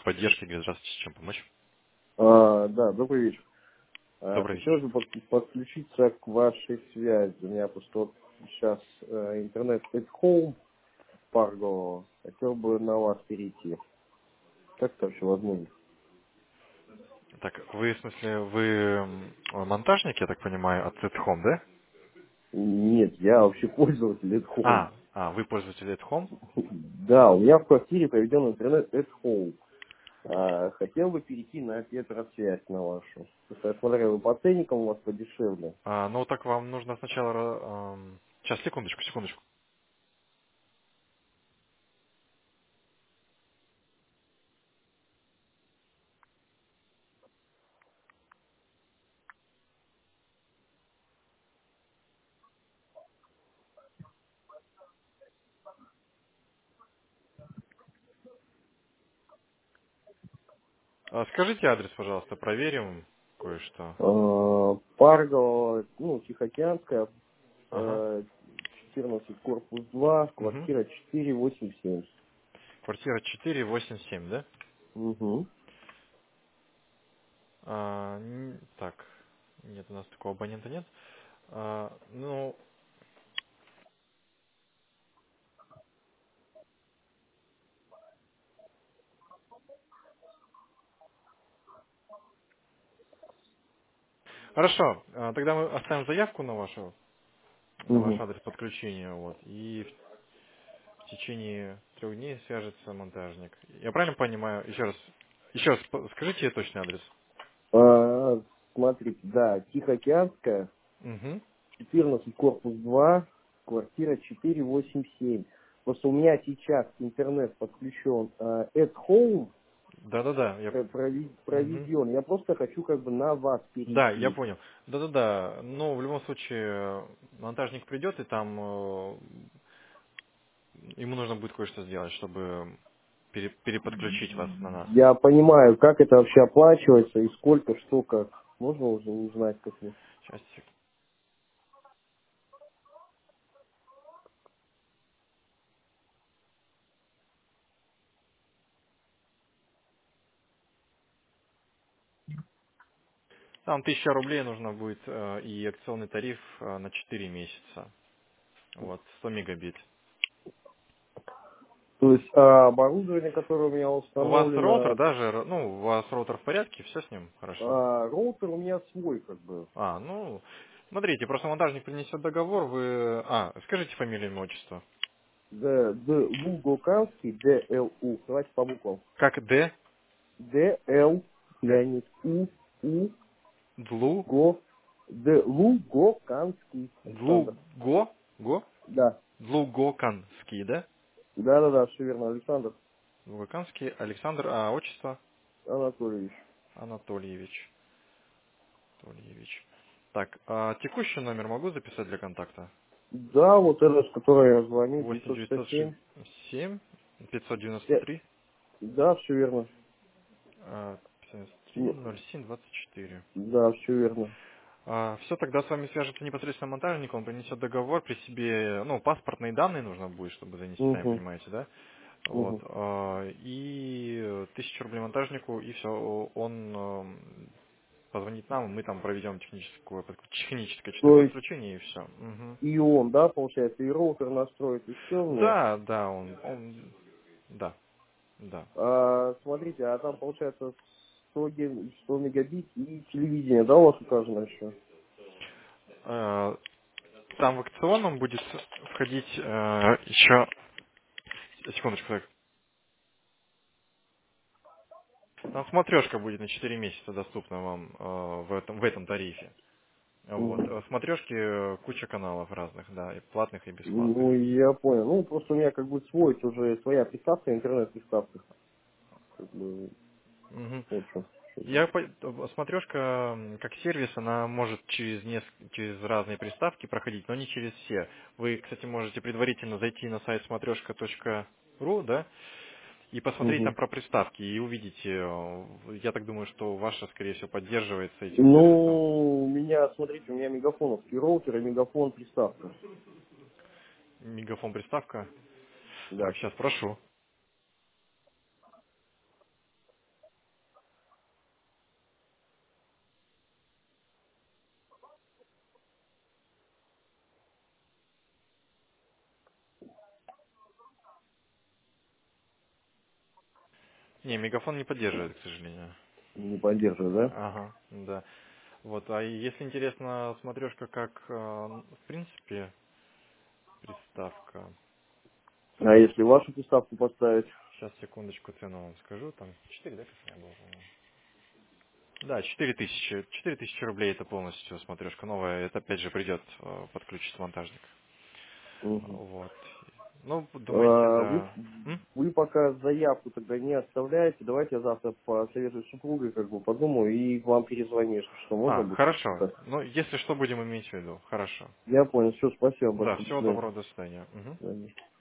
поддержки. Здравствуйте, чем помочь? Да, добрый вечер. Добрый вечер. Хотелось бы подключиться к вашей связи. У меня просто вот сейчас интернет at home Fargo. Хотел бы на вас перейти. Как это вообще возможно? Так, вы, в смысле, вы монтажник, я так понимаю, от At Home, да? Нет, я вообще пользователь at home. Вы пользователь At Home? Да, у меня в квартире проведен интернет at home. Хотел бы перейти на Петросвязь на вашу. Потому что я смотрел, вы по ценникам у вас подешевле. Ну, так вам нужно сначала... Сейчас, секундочку. Скажите адрес, пожалуйста, проверим кое-что. Парго, Тихоокеанская, Ага. 14, корпус 2, Угу. квартира 487. Квартира 487, да? Угу. Так, нет, у нас такого абонента нет. Ну, хорошо. Тогда мы оставим заявку на ваш Угу. адрес подключения, вот, и в течение 3 дней свяжется монтажник. Я правильно понимаю? Еще раз, скажите точный адрес. Смотрите, да, Тихоокеанская, Угу. 14, корпус 2, квартира 487. Просто у меня сейчас интернет подключен at home Да-да-да, Мгм. проведен. Я просто хочу как бы на вас Да, я перейти. понял. Да-да-да, но в любом случае монтажник придет, и там ему нужно будет кое-что сделать, чтобы переподключить вас на нас. Я понимаю, как это вообще оплачивается и сколько, что, как. Можно уже узнать, как вы? Сейчас, там 1000 рублей нужно будет и акционный тариф на 4 месяца. Вот, 100 мегабит. То есть оборудование, которое у меня У вас роутер, установлено, даже, у вас роутер в порядке, все с ним хорошо? роутер у меня свой, как бы. Смотрите, просто монтажник принесет договор, скажите фамилию, имя, отчество. Лугоканский, ДЛУ. Давайте по буквам. Как Д, ДЛ, как Леонид, У, Длу, Го, Лугоканский, Александр. Го, Да. Длугоканский, да? Да, все верно, Александр Длугоканский, Александр, отчество Анатольевич. Анатольевич. Анатольевич. Так, текущий номер могу записать для контакта? Да, вот этот, с которого я звоню, 8 967. 967 593 Да, все верно. 53 07 24. Да, все верно. Все, тогда с вами свяжется непосредственно монтажник, он принесет договор при себе, паспортные данные нужно будет, чтобы занести, сами Угу, понимаете, да? Вот. угу. И 1000 рублей монтажнику, и все, он позвонит нам, и мы там проведем техническое чисто То есть подключение, и все. и он, да, получается, и роутер настроит, и все мне. Да, да, да. Смотрите, а там получается 100 мегабит и телевидение, да, у вас указано еще? Э, Там в акционном будет входить еще, секундочку, так. Там смотрешка будет на 4 месяца доступна вам в этом тарифе. Вот. Угу. В смотрешке куча каналов разных, да, и платных, и бесплатных. Ну, я понял. Ну, просто у меня как бы свой уже своя приставка, интернет-приставка. Как бы, Мгм. в общем. Смотрешка как сервис, она может через разные приставки проходить, но не через все. Вы, кстати, можете предварительно зайти на сайт смотрешка.ру, да, и посмотреть Угу. там про приставки, и увидите, я так думаю, что ваша, скорее всего, поддерживается этим сервисом. Ну, у меня, смотрите, у меня мегафоновский роутер и мегафон приставка. Мегафон приставка. Да. Так, сейчас прошу. Не, Мегафон не поддерживает, к сожалению. Не поддерживает, Ага, да. Вот, а если интересно, смотрешка как, в принципе, приставка. да? А если вашу приставку поставить? Сейчас, секундочку, цену вам скажу. Там 4, да, как я был? Да, 4000 рублей это полностью смотрешка новая. Это опять же придет, подключится монтажник. Мгм. Вот. Ну, думаете, А, Вы, за... М? вы пока заявку тогда не оставляете. Давайте я завтра посоветую с супругой, как бы подумаю, и к вам перезвоню, если что, можно будет? Хорошо. Ну, если что, будем иметь в виду. Хорошо. Я понял. Все, спасибо Да, большое. До всего свидания. доброго, до свидания. Мгм. До свидания.